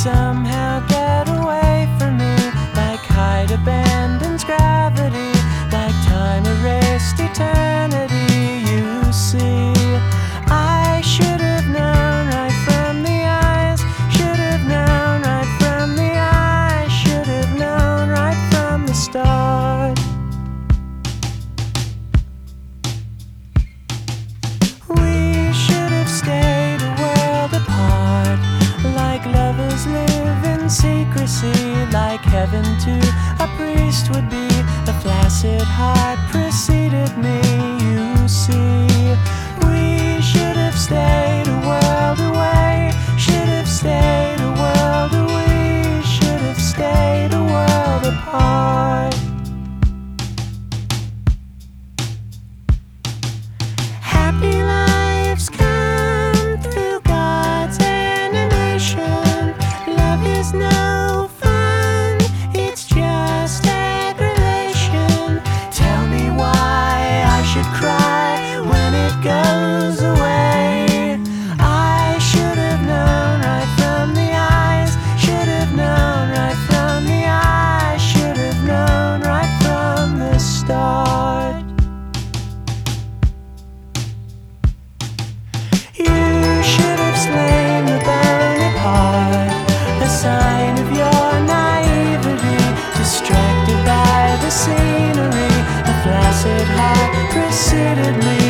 somehow get away from me, like height abandons gravity, like time erased eternity. You see, I should have known right from the eyes, should have known right from the eyes, should have known right from the start. We should have stayed a world apart, like lovers live in secrecy, like heaven to a priest would be. A flaccid heart preceded me, you see. We should have stayed a world away, should have stayed a world away, should have stayed a world apart. Happy lives come through God's animation. Love is no fun, it's just aggravation. Tell me why I should cry when it goes away. I should have known right from the eyes, should have known right from the eyes, should have known right from the start. You should have slain the burning heart, a sign of your naivety, distracted by the scenery. A flaccid heart preceded me.